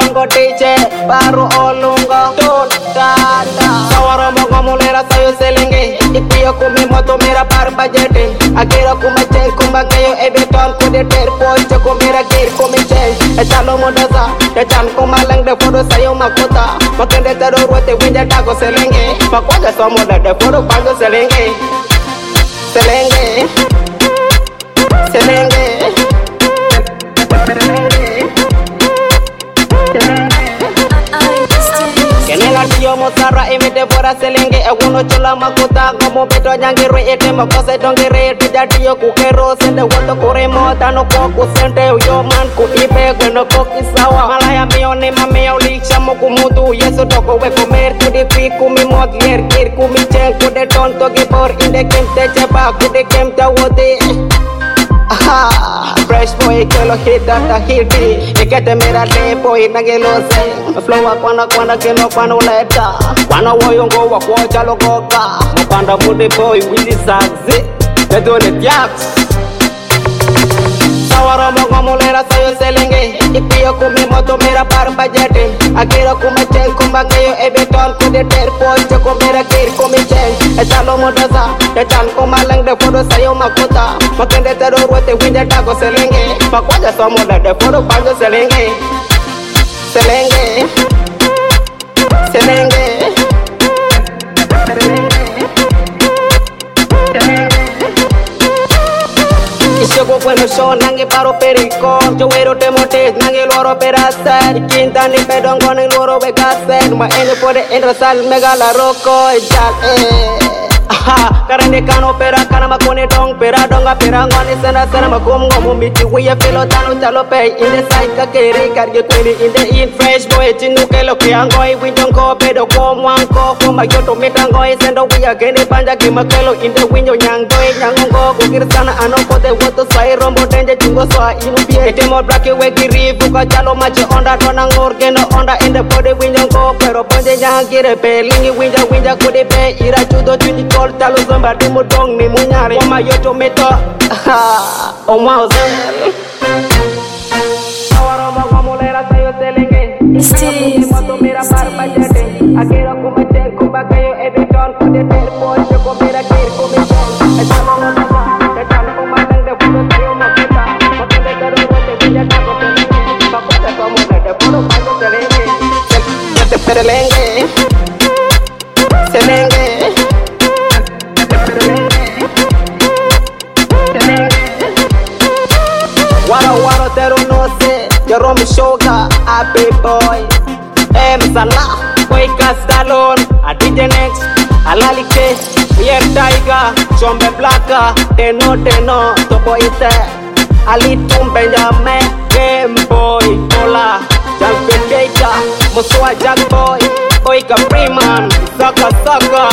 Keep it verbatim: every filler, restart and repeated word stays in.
mango D J baru olungo Tun Tata Sawara mongo mulera sayo selenge Ipiyo kumi moto mera par bajete Akira kuma chen kuma kayo ebeton kude ter poche kumira kir kumi chen Echalo modaza Echan kuma lang de fodo sayo makota Makende tero ruete winja dago selenge Makwaja somo de de fodo pango selenge Selenge Selenge Kenela tiyo mozara imite fora selenge E uno chula makota como beto nyangire ete makose dongire ete jatiyo kukero sende woto kure mota no koku sente Uyo man ku ibe gweno koki sawa Malaya miyo ni mamiya uliksha moku mutu Yeso toko we comer kudi fi kumi mod ler kir kumi chen kude tonto gibor inde kemte cheba kude kemte wote Ah, fresh boy que lo hit hasta hiti y que te mira lepo y na que lo sé flow a cuando cuando que no cuando leta cuando voy un go wa kuocha lo goka mopanda mude boy with the saxi te do the jacks Sawara mongo mulera sayo selenge Ipiyo kumi moto mera par bajete Akira kuma chen kuma kayo ebeton kude ter poche kumira kir kumi chen Echalo modaza Echan kuma lang de fodo sayo makota Makende tero ruete winja dago selenge Makwaja somo de de fodo pango selenge Selenge Selenge Ishoko bueno show nange paro perico Yo ero te motes nange loro perasar Quinta ni pedongo ni loro begaser Ma ene pode entra sal mega la roko Ejal eh Aha, karande kano pera kana makone dong pera donga pera ngoni sena sena makum ngomu miti wiya filo tano chalo pay in the side ka kere karge twenty in the in fresh boy chinu kelo ke angoi winjong ko pedo ko mwanko ko mayoto mitangoi sendo wiya gene panja ke makelo in the winyo nyangoi nyangongo kukir sana ano kote woto sai rombo denje chungo swa inu pie etemo brake we giri buka chalo machi onda dona ngor geno onda in the body winjong ko pero ponje nyangire pe lingi winja winja kude pe ira chudo chuni kol talo zomba de modong ni munyare Oma yoto meto Oma ozel Sawara mongo mulera sayo selenge Steve Moto mira par bajete Akira kuma chen kuma kayo ebeton kude ter poche kumira kir kumi chen Echalo modaza Echalo kuma lang de fudo sayo makota Makende tero rote winja dago selenge Makwaja somo de de fudo pango selenge Selenge Selenge Waro waro tero no se Jerome Shoga Happy boy M Salah Boy Castalon A D J Next Alalike Pierre Tiger Chombe Blacka Teno Teno Topo Ite Ali Tum Benjamin Game Boy Ola Jalpin Keita Musua Jack Boy Boy Capriman Saka Saka